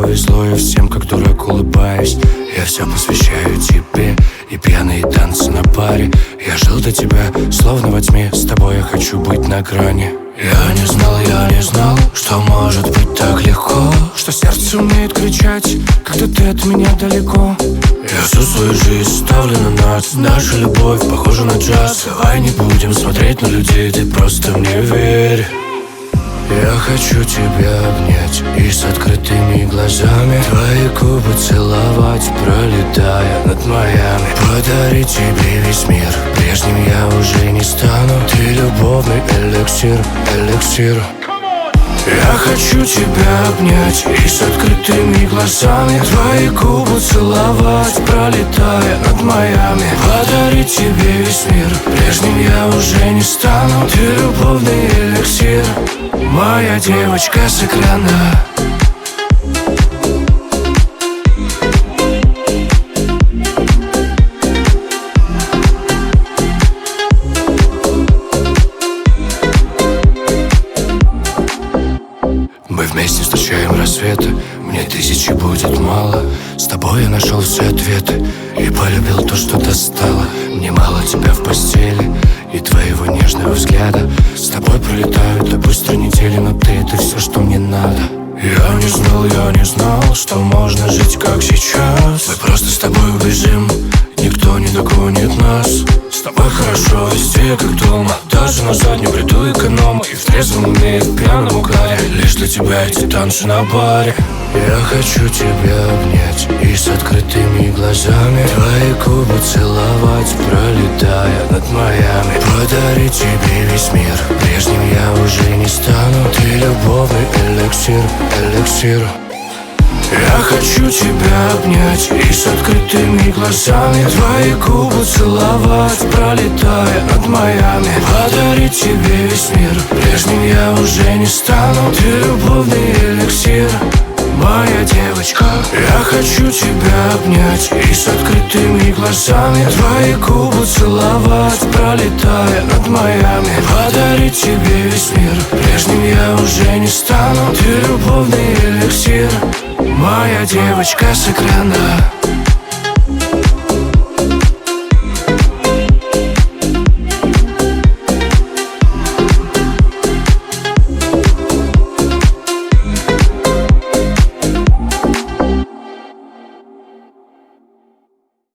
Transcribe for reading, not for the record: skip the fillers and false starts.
повезло, я всем как дурак улыбаюсь. Я все посвящаю тебе, и пьяные танцы на паре. Я жил до тебя, словно во тьме, с тобой я хочу быть на грани. Я не знал, что может быть так легко, что сердце умеет кричать, когда ты от меня далеко. Я всю свою жизнь ставлю на нас, наша любовь похожа на джаз. Давай не будем смотреть на людей, ты просто мне верь. Я хочу тебя обнять и с открытыми глазами твои губы целовать, пролетая над Майами. Подарить тебе весь мир, прежним я уже не стану. Ты любовный эликсир, эликсир. Я хочу тебя обнять и с открытыми глазами твои губы целовать, пролетая над Майами. Подарить тебе весь мир, прежним я уже не стану. Ты любовный эликсир, моя девочка с экрана. Мы вместе встречаем рассветы, мне тысячи будет мало. С тобой я нашел все ответы и полюбил то, что достало. Мне мало тебя в постели и твоего нежного взгляда. С тобой пролетают так быстро недели, но ты — это все, что мне надо. Я не знал, что можно жить как сейчас. Мы просто с тобой убежим, никто не догонит нас. С тобой хорошо, везде как дома, даже на заднем ряду эконома. И в трезвом уме, и в пьяном угаре, лишь для тебя эти танцы на баре. Я хочу тебя обнять и с открытыми глазами твои губы целовать, пролетая над Майами. Подарить тебе весь мир, прежним я уже не стану. Ты любовный эликсир, эликсир. Я хочу тебя обнять и с открытыми глазами твои губы целовать, пролетая над Майами. Подарить тебе весь мир, прежним я уже не стану. Ты любовный эликсир, моя девочка. Я хочу тебя обнять и с открытыми глазами твои губы целовать, пролетая над Майами. Подарить тебе весь мир, прежним я уже не стану. Ты любовный эликсир, моя девочка с экрана.